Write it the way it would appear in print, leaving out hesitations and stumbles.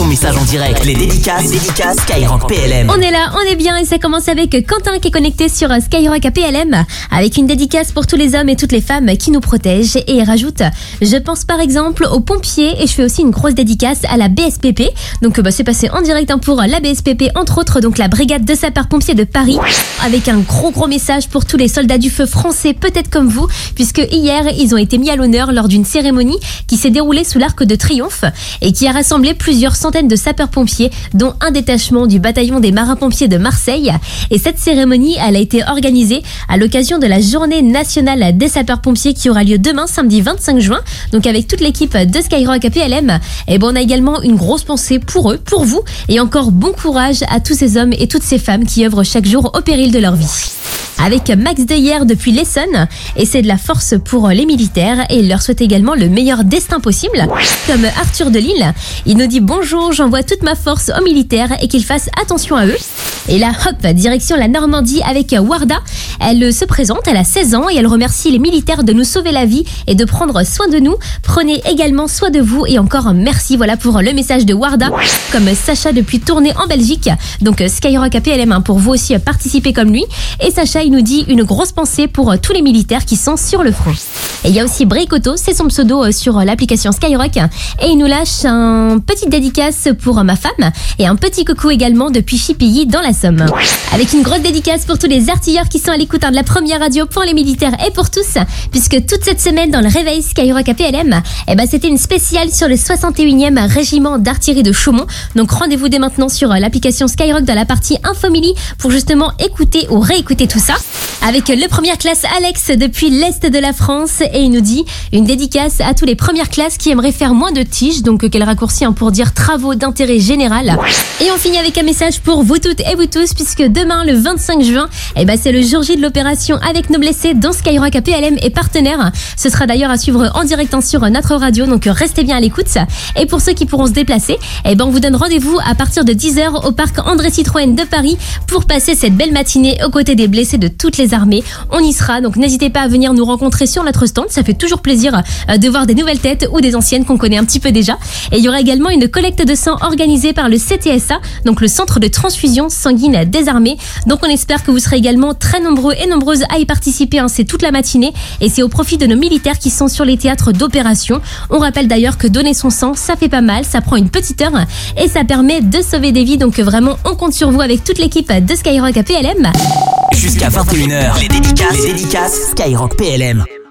ton message en direct. Les dédicaces Skyrock PLM. On est là, on est bien et ça commence avec Quentin qui est connecté sur Skyrock à PLM avec une dédicace pour tous les hommes et toutes les femmes qui nous protègent. Et il rajoute, je pense par exemple aux pompiers et je fais aussi une grosse dédicace à la BSPP. Donc c'est passé en direct pour la BSPP, entre autres donc la brigade de sapeurs-pompiers de Paris, avec un gros message pour tous les soldats du feu français, peut-être comme vous, puisque hier ils ont été mis à l'honneur lors d'une cérémonie qui s'est déroulée sous l'Arc de Triomphe et qui a rassemblé plusieurs centaines de sapeurs-pompiers, dont un détachement du bataillon des marins-pompiers de Marseille. Et cette cérémonie, elle a été organisée à l'occasion de la journée nationale des sapeurs-pompiers qui aura lieu demain, samedi 25 juin. Donc avec toute l'équipe de Skyrock à PLM, on a également une grosse pensée pour eux, pour vous, et encore bon courage à tous ces hommes et toutes ces femmes qui œuvrent chaque jour au péril de leur vie. Avec Max Deyer depuis l'Essonne, et c'est de la force pour les militaires et il leur souhaite également le meilleur destin possible. Comme Arthur de Lille, il nous dit bonjour, j'envoie toute ma force aux militaires et qu'ils fassent attention à eux. Et là, hop, direction la Normandie avec Warda. Elle se présente, elle a 16 ans et elle remercie les militaires de nous sauver la vie et de prendre soin de nous. Prenez également soin de vous et encore merci, voilà pour le message de Warda. Comme Sacha depuis Tournai en Belgique, donc Skyrock à PLM pour vous aussi participer comme lui. Et Sacha, il nous dit une grosse pensée pour tous les militaires qui sont sur le front. Et il y a aussi Breikoto, c'est son pseudo sur l'application Skyrock, et il nous lâche un petit dédicace pour ma femme et un petit coucou également depuis Chipilly dans la Somme. Avec une grosse dédicace pour tous les artilleurs qui sont à l'écoute de la première radio pour les militaires et pour tous, puisque toute cette semaine dans le réveil Skyrock à PLM, c'était une spéciale sur le 61e régiment d'artillerie de Chaumont. Donc rendez-vous dès maintenant sur l'application Skyrock dans la partie Infomili pour justement écouter ou réécouter tout ça. Avec le première classe Alex depuis l'Est de la France, et il nous dit une dédicace à tous les premières classes qui aimeraient faire moins de tiges, donc quel raccourci pour dire travaux d'intérêt général. Et on finit avec un message pour vous toutes et vous tous, puisque demain le 25 juin, c'est le jour J de l'opération avec nos blessés dans Skyrock à PLM et partenaires. Ce sera d'ailleurs à suivre en direct sur notre radio, donc restez bien à l'écoute. Et pour ceux qui pourront se déplacer, on vous donne rendez-vous à partir de 10h au parc André Citroën de Paris pour passer cette belle matinée aux côtés des blessés de toutes les armées. On y sera, donc n'hésitez pas à venir nous rencontrer sur notre stand, ça fait toujours plaisir de voir des nouvelles têtes ou des anciennes qu'on connaît un petit peu déjà. Et il y aura également une collecte de sang organisée par le CTSA, donc le Centre de transfusion sanguine des armées. Donc on espère que vous serez également très nombreux et nombreuses à y participer, c'est toute la matinée et c'est au profit de nos militaires qui sont sur les théâtres d'opération. On rappelle d'ailleurs que donner son sang, ça fait pas mal, ça prend une petite heure et ça permet de sauver des vies. Donc vraiment, on compte sur vous avec toute l'équipe de Skyrock à PLM. Jusqu'à 21h, les dédicaces Skyrock PLM.